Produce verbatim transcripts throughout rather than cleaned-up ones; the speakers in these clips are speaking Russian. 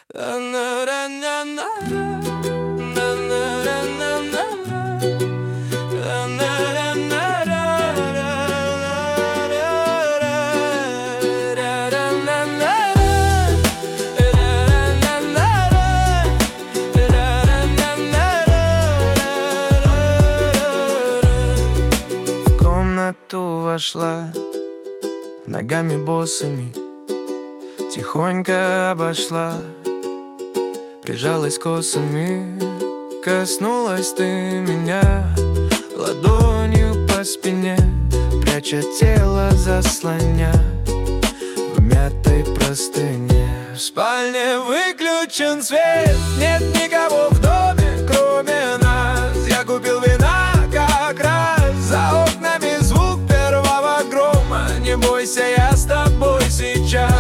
В комнату вошла ногами босыми, тихонько обошла, прижалась косами. Коснулась ты меня ладонью по спине, пряча тело, заслоня в мятой простыне. В спальне выключен свет, нет никого в доме, кроме нас. Я купил вина как раз, за окнами звук первого грома. Не бойся, я с тобой сейчас.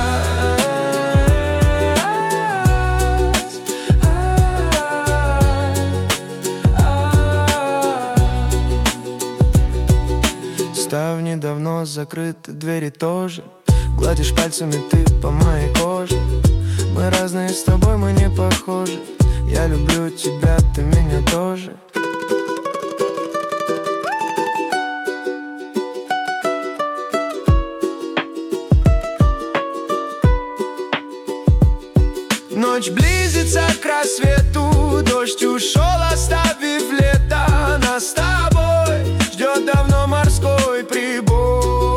Ставни давно закрыты, двери тоже. Гладишь пальцами ты по моей коже. Мы разные с тобой, мы не похожи. Я люблю тебя, ты меня тоже. Ночь близится к рассвету, дождь ушел, оставив лето. Нас с тобой ждет давно морской прибой.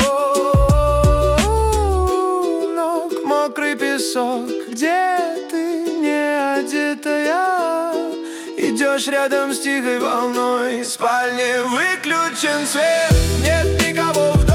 Ног мокрый песок, где ты не одетая, идешь рядом с тихой волной. В спальне выключен свет, нет никого в доме.